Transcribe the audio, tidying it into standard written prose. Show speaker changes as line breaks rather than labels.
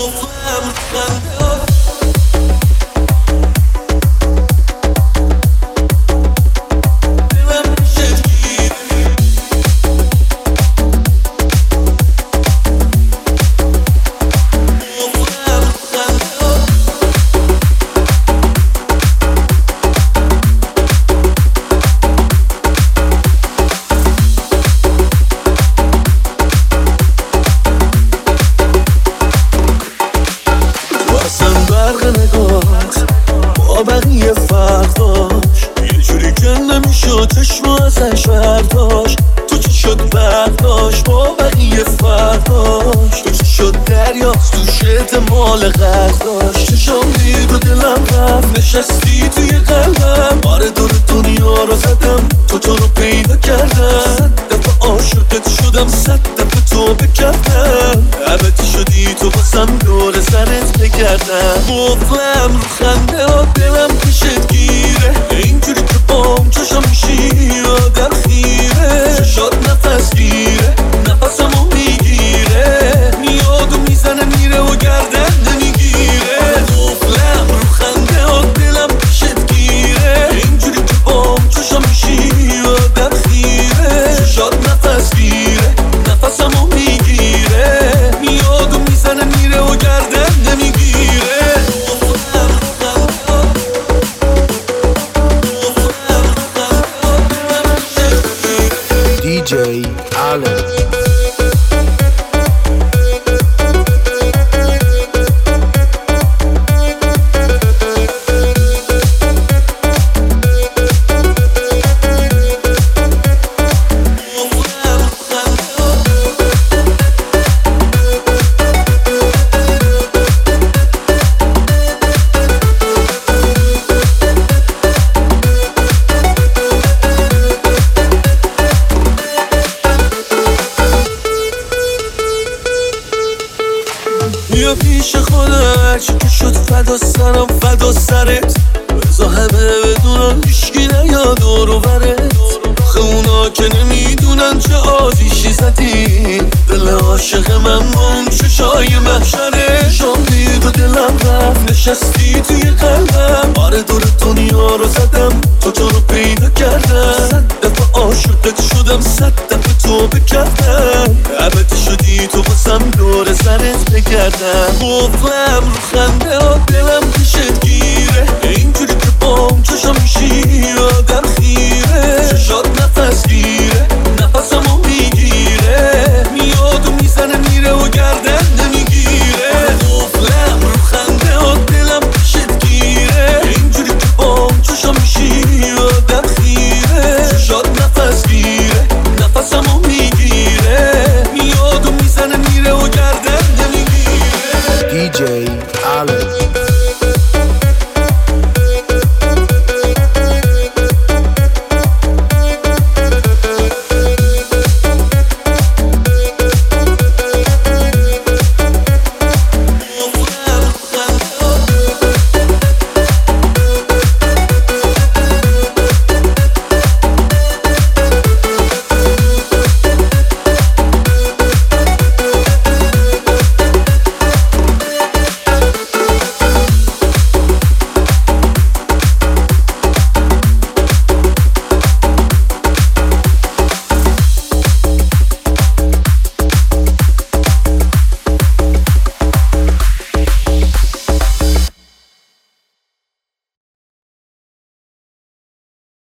نشستی توی قلبم، آره دور دنیا رو زدم تو رو پیدا کردم. 100 دفعه عاشقت شدم، 100 دفعه تو بکردم. ابدی شدی تو بازم دور سرت بگردم. قفلم رو خنده ها دلم پیشت گیره، اینجوری که بام چشم میشی آدم خیره. چشات نفس گیره، نفسمو میگیره، میاد و میزنه میره و گردن نمیگیره. قفلم رو خنده ها دلم پیشت گیره، اینجوری که بام چشم میشی آدم خیره. چشات نفس گیره، نفسمو میگیره، میاد و میزنه میره و گردن نمیگیره.
DJ Allen.
بیا پیش خودم، هرچی که شد فدا سرم فدا سرت. بزا همه بدونن هیشگی نیاد دور و برت. آخه اونا که نمیدونن چه آتیشی زدی. دل عاشق من با اون چشای محشره. شام دید و دلم رفت، نشستی توی قلبم. آره دور دنیا رو زدم تو رو پیدا کردم. 100 دفعه عاشقت شدم، 100 دفعه تو بکردم. ابدی شدی تو بازم دور سرت بگردم. قفلم رو خنده ها دلم پیشت گیره، اینجوری که بام چشم میشی آدم